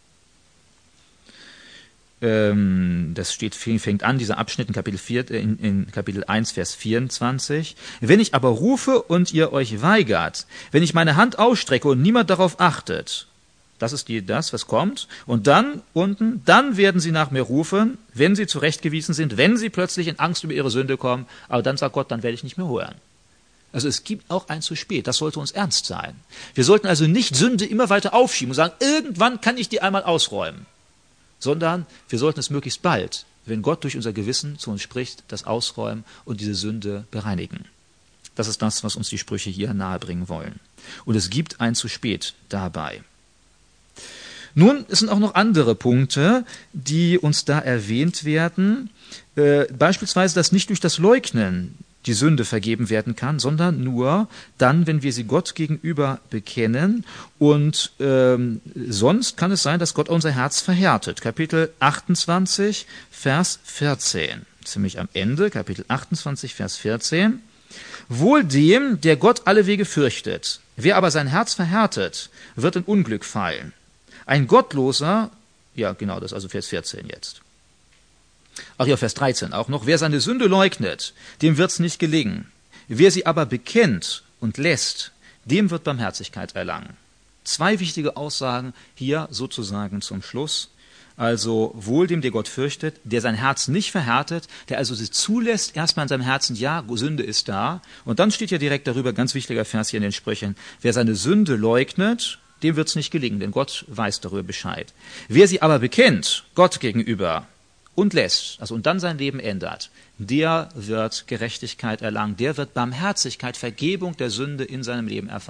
Ähm, das steht, fängt an, dieser Abschnitt in Kapitel, vier, in, in Kapitel eins, Vers vierundzwanzig. Wenn ich aber rufe und ihr euch weigert, wenn ich meine Hand ausstrecke und niemand darauf achtet, das ist die, das, was kommt. Und dann unten, dann werden sie nach mir rufen, wenn sie zurechtgewiesen sind, wenn sie plötzlich in Angst über ihre Sünde kommen. Aber dann sagt Gott, dann werde ich nicht mehr hören. Also es gibt auch ein zu spät. Das sollte uns ernst sein. Wir sollten also nicht Sünde immer weiter aufschieben und sagen, irgendwann kann ich die einmal ausräumen. Sondern wir sollten es möglichst bald, wenn Gott durch unser Gewissen zu uns spricht, das ausräumen und diese Sünde bereinigen. Das ist das, was uns die Sprüche hier nahebringen wollen. Und es gibt ein zu spät dabei. Nun, es sind auch noch andere Punkte, die uns da erwähnt werden. Äh, beispielsweise, dass nicht durch das Leugnen die Sünde vergeben werden kann, sondern nur dann, wenn wir sie Gott gegenüber bekennen. Und ähm, sonst kann es sein, dass Gott unser Herz verhärtet. Kapitel achtundzwanzig, Vers vierzehn. Ziemlich am Ende, Kapitel achtundzwanzig, Vers vierzehn. Wohl dem, der Gott alle Wege fürchtet. Wer aber sein Herz verhärtet, wird in Unglück fallen. Ein Gottloser, ja genau, das ist also Vers vierzehn jetzt. Ach ja, Vers dreizehn auch noch. Wer seine Sünde leugnet, dem wird's nicht gelingen. Wer sie aber bekennt und lässt, dem wird Barmherzigkeit erlangen. Zwei wichtige Aussagen hier sozusagen zum Schluss. Also wohl dem, der Gott fürchtet, der sein Herz nicht verhärtet, der also sie zulässt, erstmal in seinem Herzen, ja, Sünde ist da. Und dann steht ja direkt darüber, ganz wichtiger Vers hier in den Sprüchen, wer seine Sünde leugnet, dem wird es nicht gelingen, denn Gott weiß darüber Bescheid. Wer sie aber bekennt, Gott gegenüber, und lässt, also und dann sein Leben ändert, der wird Gerechtigkeit erlangen, der wird Barmherzigkeit, Vergebung der Sünde in seinem Leben erfahren.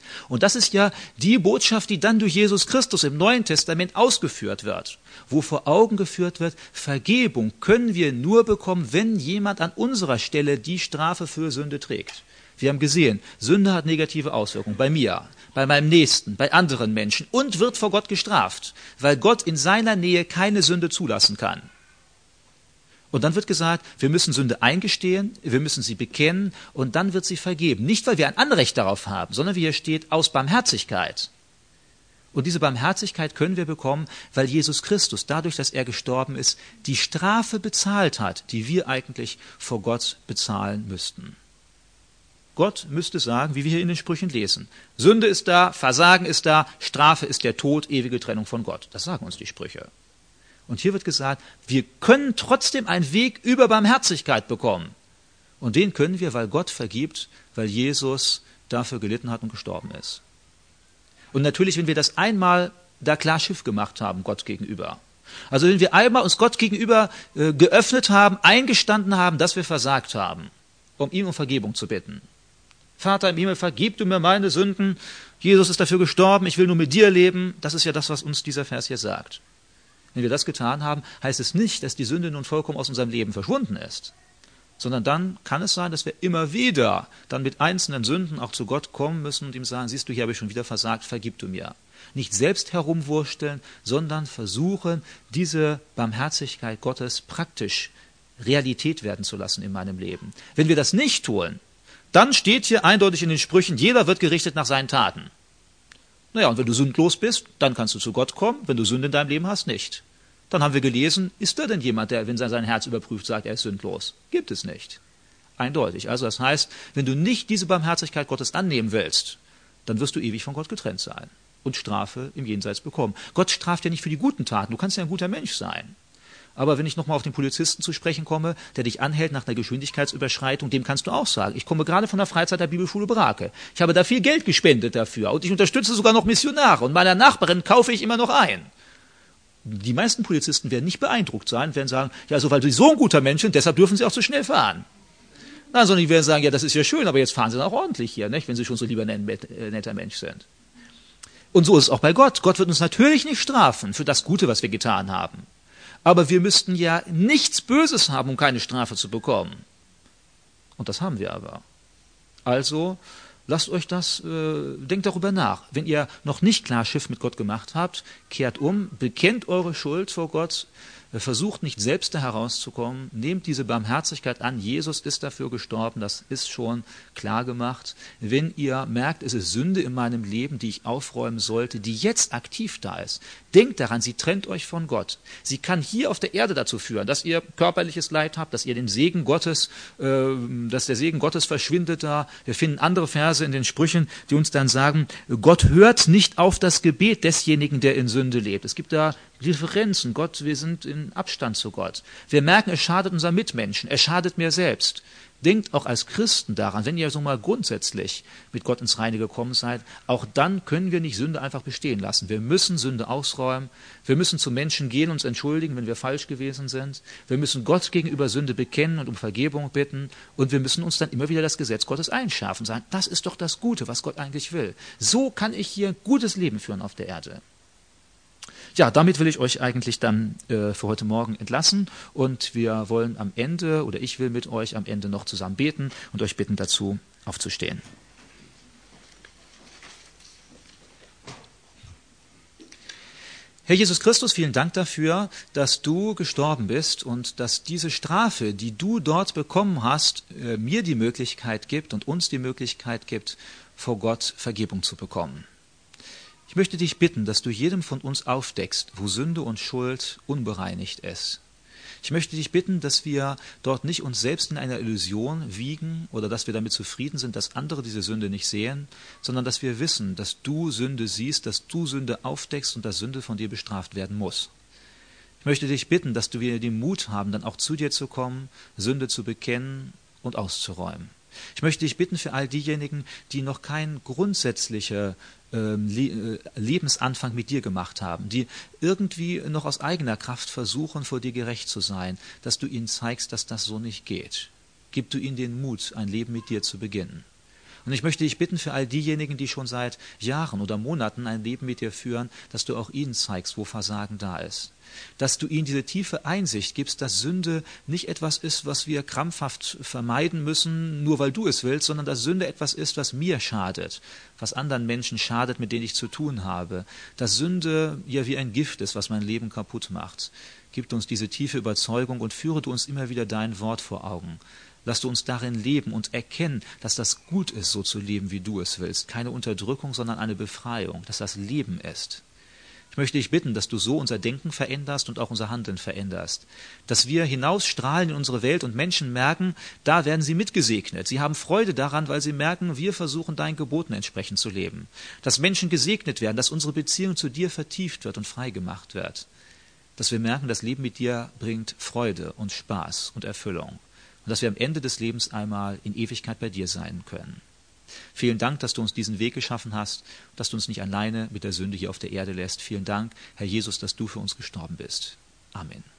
Und das ist ja die Botschaft, die dann durch Jesus Christus im Neuen Testament ausgeführt wird, wo vor Augen geführt wird, Vergebung können wir nur bekommen, wenn jemand an unserer Stelle die Strafe für Sünde trägt. Wir haben gesehen, Sünde hat negative Auswirkungen bei mir, bei meinem Nächsten, bei anderen Menschen und wird vor Gott gestraft, weil Gott in seiner Nähe keine Sünde zulassen kann. Und dann wird gesagt, wir müssen Sünde eingestehen, wir müssen sie bekennen und dann wird sie vergeben. Nicht, weil wir ein Anrecht darauf haben, sondern wie hier steht, aus Barmherzigkeit. Und diese Barmherzigkeit können wir bekommen, weil Jesus Christus, dadurch, dass er gestorben ist, die Strafe bezahlt hat, die wir eigentlich vor Gott bezahlen müssten. Gott müsste sagen, wie wir hier in den Sprüchen lesen, Sünde ist da, Versagen ist da, Strafe ist der Tod, ewige Trennung von Gott. Das sagen uns die Sprüche. Und hier wird gesagt, wir können trotzdem einen Weg über Barmherzigkeit bekommen. Und den können wir, weil Gott vergibt, weil Jesus dafür gelitten hat und gestorben ist. Und natürlich, wenn wir das einmal da klar Schiff gemacht haben, Gott gegenüber. Also wenn wir einmal uns Gott gegenüber äh, geöffnet haben, eingestanden haben, dass wir versagt haben, um ihn um Vergebung zu bitten. Vater im Himmel, vergib du mir meine Sünden. Jesus ist dafür gestorben, ich will nur mit dir leben. Das ist ja das, was uns dieser Vers hier sagt. Wenn wir das getan haben, heißt es nicht, dass die Sünde nun vollkommen aus unserem Leben verschwunden ist, sondern dann kann es sein, dass wir immer wieder dann mit einzelnen Sünden auch zu Gott kommen müssen und ihm sagen, siehst du, hier habe ich schon wieder versagt, vergib du mir. Nicht selbst herumwursteln, sondern versuchen, diese Barmherzigkeit Gottes praktisch Realität werden zu lassen in meinem Leben. Wenn wir das nicht tun, dann steht hier eindeutig in den Sprüchen, jeder wird gerichtet nach seinen Taten. Naja, und wenn du sündlos bist, dann kannst du zu Gott kommen, wenn du Sünde in deinem Leben hast, nicht. Dann haben wir gelesen, ist da denn jemand, der, wenn er sein Herz überprüft, sagt, er ist sündlos? Gibt es nicht. Eindeutig. Also das heißt, wenn du nicht diese Barmherzigkeit Gottes annehmen willst, dann wirst du ewig von Gott getrennt sein und Strafe im Jenseits bekommen. Gott straft ja nicht für die guten Taten, du kannst ja ein guter Mensch sein. Aber wenn ich nochmal auf den Polizisten zu sprechen komme, der dich anhält nach einer Geschwindigkeitsüberschreitung, dem kannst du auch sagen, ich komme gerade von der Freizeit der Bibelschule Brake. Ich habe da viel Geld gespendet dafür und ich unterstütze sogar noch Missionare und meiner Nachbarin kaufe ich immer noch ein. Die meisten Polizisten werden nicht beeindruckt sein, werden sagen, ja, also weil sie so ein guter Mensch sind, deshalb dürfen sie auch so schnell fahren. Nein, sondern die werden sagen, ja, das ist ja schön, aber jetzt fahren sie dann auch ordentlich hier, nicht, wenn sie schon so lieber ein netter Mensch sind. Und so ist es auch bei Gott. Gott wird uns natürlich nicht strafen für das Gute, was wir getan haben. Aber wir müssten ja nichts Böses haben, um keine Strafe zu bekommen. Und das haben wir aber. Also lasst euch das, äh, denkt darüber nach. Wenn ihr noch nicht klar Schiff mit Gott gemacht habt, kehrt um, bekennt eure Schuld vor Gott, äh, versucht nicht selbst da herauszukommen, nehmt diese Barmherzigkeit an. Jesus ist dafür gestorben, das ist schon klar gemacht. Wenn ihr merkt, es ist Sünde in meinem Leben, die ich aufräumen sollte, die jetzt aktiv da ist, denkt daran, sie trennt euch von Gott. Sie kann hier auf der Erde dazu führen, dass ihr körperliches Leid habt, dass ihr den Segen Gottes, äh, dass der Segen Gottes verschwindet da. Wir finden andere Verse in den Sprüchen, die uns dann sagen, Gott hört nicht auf das Gebet desjenigen, der in Sünde lebt. Es gibt da Differenzen. Gott, wir sind in Abstand zu Gott. Wir merken, es schadet unseren Mitmenschen, es schadet mir selbst. Denkt auch als Christen daran, wenn ihr so mal grundsätzlich mit Gott ins Reine gekommen seid, auch dann können wir nicht Sünde einfach bestehen lassen. Wir müssen Sünde ausräumen, wir müssen zu Menschen gehen, uns entschuldigen, wenn wir falsch gewesen sind. Wir müssen Gott gegenüber Sünde bekennen und um Vergebung bitten und wir müssen uns dann immer wieder das Gesetz Gottes einschärfen und sagen, das ist doch das Gute, was Gott eigentlich will. So kann ich hier ein gutes Leben führen auf der Erde. Ja, damit will ich euch eigentlich dann äh, für heute Morgen entlassen und wir wollen am Ende, oder ich will mit euch am Ende noch zusammen beten und euch bitten dazu aufzustehen. Herr Jesus Christus, vielen Dank dafür, dass du gestorben bist und dass diese Strafe, die du dort bekommen hast, äh, mir die Möglichkeit gibt und uns die Möglichkeit gibt, vor Gott Vergebung zu bekommen. Ich möchte dich bitten, dass du jedem von uns aufdeckst, wo Sünde und Schuld unbereinigt ist. Ich möchte dich bitten, dass wir dort nicht uns selbst in einer Illusion wiegen oder dass wir damit zufrieden sind, dass andere diese Sünde nicht sehen, sondern dass wir wissen, dass du Sünde siehst, dass du Sünde aufdeckst und dass Sünde von dir bestraft werden muss. Ich möchte dich bitten, dass du wieder den Mut haben, dann auch zu dir zu kommen, Sünde zu bekennen und auszuräumen. Ich möchte dich bitten für all diejenigen, die noch keinen grundsätzlichen äh, Lebensanfang mit dir gemacht haben, die irgendwie noch aus eigener Kraft versuchen, vor dir gerecht zu sein, dass du ihnen zeigst, dass das so nicht geht. Gib du ihnen den Mut, ein Leben mit dir zu beginnen. Und ich möchte dich bitten für all diejenigen, die schon seit Jahren oder Monaten ein Leben mit dir führen, dass du auch ihnen zeigst, wo Versagen da ist. Dass du ihnen diese tiefe Einsicht gibst, dass Sünde nicht etwas ist, was wir krampfhaft vermeiden müssen, nur weil du es willst, sondern dass Sünde etwas ist, was mir schadet, was anderen Menschen schadet, mit denen ich zu tun habe. Dass Sünde ja wie ein Gift ist, was mein Leben kaputt macht. Gib uns diese tiefe Überzeugung und führe du uns immer wieder dein Wort vor Augen. Lass du uns darin leben und erkennen, dass das gut ist, so zu leben, wie du es willst. Keine Unterdrückung, sondern eine Befreiung, dass das Leben ist. Ich möchte dich bitten, dass du so unser Denken veränderst und auch unser Handeln veränderst. Dass wir hinausstrahlen in unsere Welt und Menschen merken, da werden sie mitgesegnet. Sie haben Freude daran, weil sie merken, wir versuchen deinen Geboten entsprechend zu leben. Dass Menschen gesegnet werden, dass unsere Beziehung zu dir vertieft wird und frei gemacht wird. Dass wir merken, das Leben mit dir bringt Freude und Spaß und Erfüllung. Und dass wir am Ende des Lebens einmal in Ewigkeit bei dir sein können. Vielen Dank, dass du uns diesen Weg geschaffen hast, dass du uns nicht alleine mit der Sünde hier auf der Erde lässt. Vielen Dank, Herr Jesus, dass du für uns gestorben bist. Amen.